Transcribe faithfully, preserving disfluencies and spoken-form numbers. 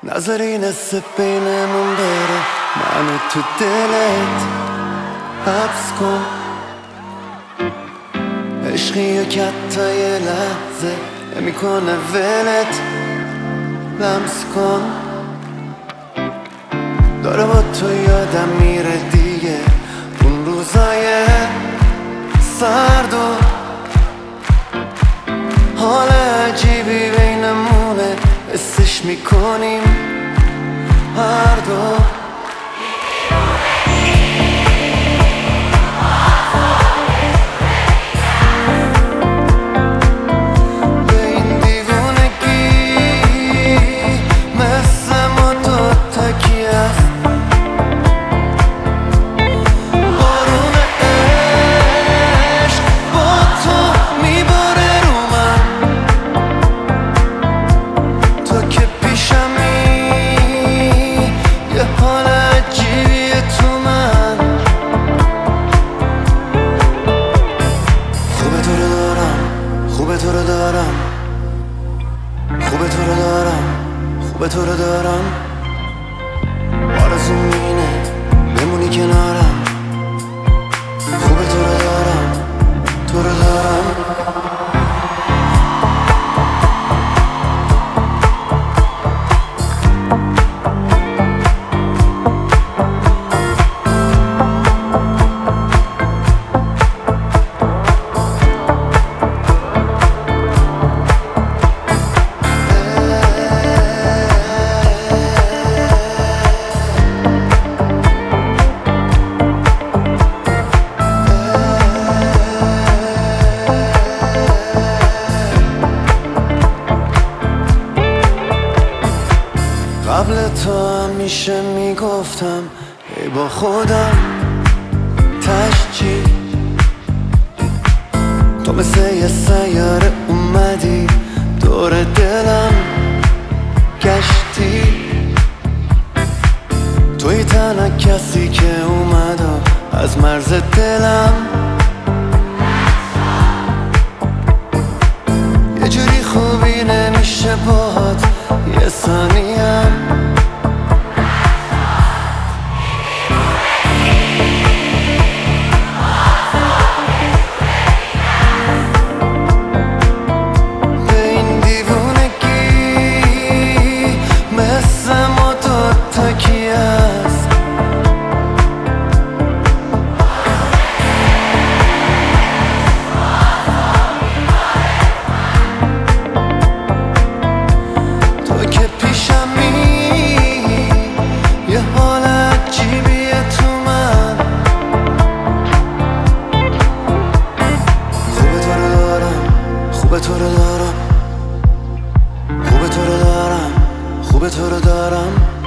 نذاری نصف بینمون بره، منو تو دلت حبس کن. عشقی که حتی یه لحظه نمیکنه ولت، لمس کن. داره با تو یادم میره دیگه اون روزای سرد و حال عجیبی بینمونه، حسش میکنیم هر دو. خوبه تو رو دارم، خوبه تو رو دارم، خوبه تو رو دارم. آرزوم اینه بمونی کنارم. خوبه تو رو دارم، تو رو دارم. قبل تو همیشه میگفتم ای با خودم تشجی، تو مثل یه سیاره اومدی دور دلم گشتی. توی تنها کسی که اومد و از مرز دلم یه جوری خوبی نمیشه باهات یه ثانیم. خوبه تو رو دارم، خوبه تو رو دارم، خوبه تو رو دارم.